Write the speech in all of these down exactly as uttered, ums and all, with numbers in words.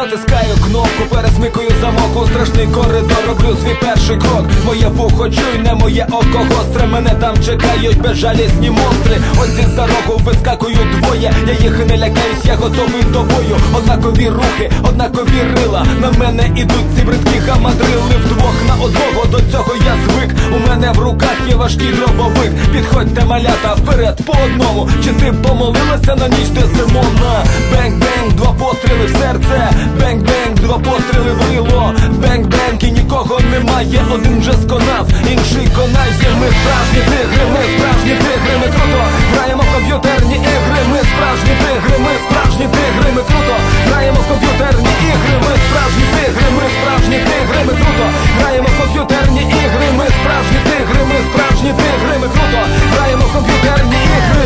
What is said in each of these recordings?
Натискаю кнопку, пересмикую замок, у страшний коридор роблю свій перший крок. Моє вухо чуйне, моє око гостре, мене там чекають безжалісні монстри. Ось із-за рогу вискакують двоє, я їх не лякаюсь, я готовий до бою. Однакові рухи, однакові рила, на мене ідуть ці бридкі гамадрили. Вдвох на одного, до цього я звик, у мене в руках є важкий дробовик. Підходьте, малята, вперед по одному. Чи ти помолилася на ніч, ти Симона? Бенг-бенг, два постріли в серце, бенг-бенг, два постріли в рило. Бенг-бенг, і нікого немає, один вже сконав, інший конає. Ми справжні тигри, ми справжні тигри, ми круто граємо в комп'ютерні ігри. Ми справжні тигри, ми справжні тигри, ми круто граємо в комп'ютерні ігри. Ми справжні тигри, ми справжні тигри, ми круто граємо в комп'ютерні ігри. Ми справжні тигри, ми справжні тигри, ми круто граємо в комп'ютерні ігри.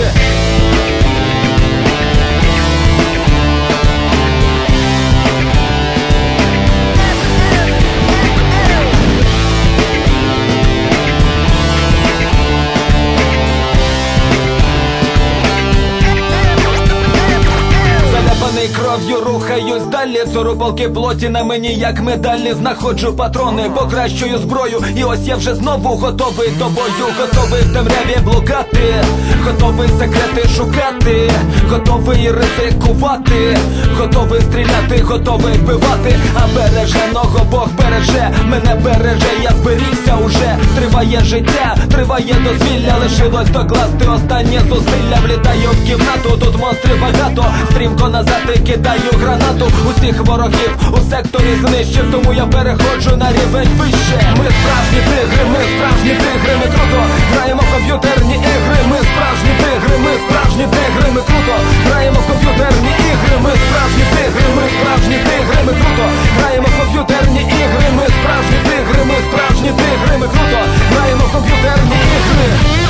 Кров'ю рухаюсь далі, цурупалки плоті на мені, як медалі. Знаходжу патрони, покращую зброю, і ось я вже знову готовий до бою. Готовий в темряві блукати, готовий секрети шукати, готовий ризикувати, готовий стріляти, готовий вбивати. А береженого Бог береже, мене береже, я зберігся уже. Триває життя, триває дозвілля, лишилось докласти останнє зусилля. Влітаю в кімнату, тут монстрів багато, стрімко назад і кидаю гранату. Усіх ворогів у секторі знищив, тому я переходжу на рівень вище. Ми справжні тигри, ми справжні тигри, ми круто граємо в комп'ютерні ігри. Ми справжні тигри, ми справжні тигри, ми круто граємо в комп'ютерні ігри. Ми справжні тигри, ми справжні тигри, ми круто граємо в комп'ютерні ігри. Ми справжні тигри, ми справжні тигри, ми круто граємо в комп'ютерні ігри.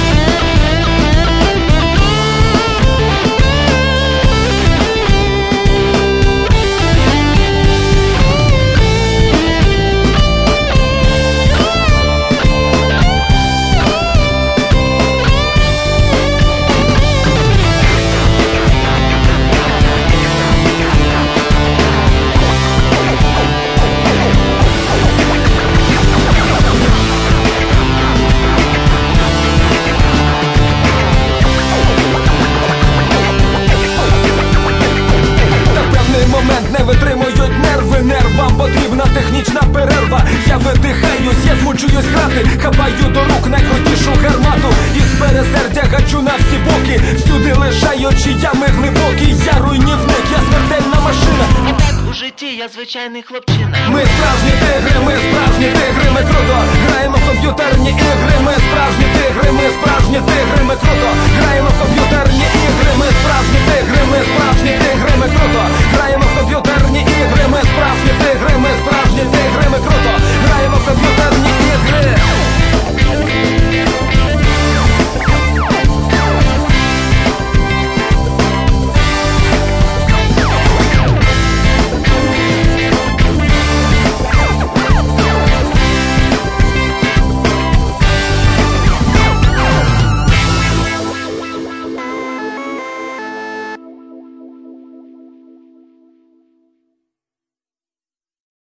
Витримують нерви, нервам потрібна технічна перерва. Я видихаюсь, я змучуюсь грати, хапаю до рук найкрутішу гармату. Із пересердя гачу на всі боки, всюди лишаючи ями глибокі. Я руйнівник, я смертельна машина. А так у житті я звичайний хлопчина. Ми справжні тигри, ми справжні тигри, ми круто граємо в комп'ютерні ігри. Ми справжні тигри, ми справжні тигри, ми круто граємо в комп'ютерні ігри.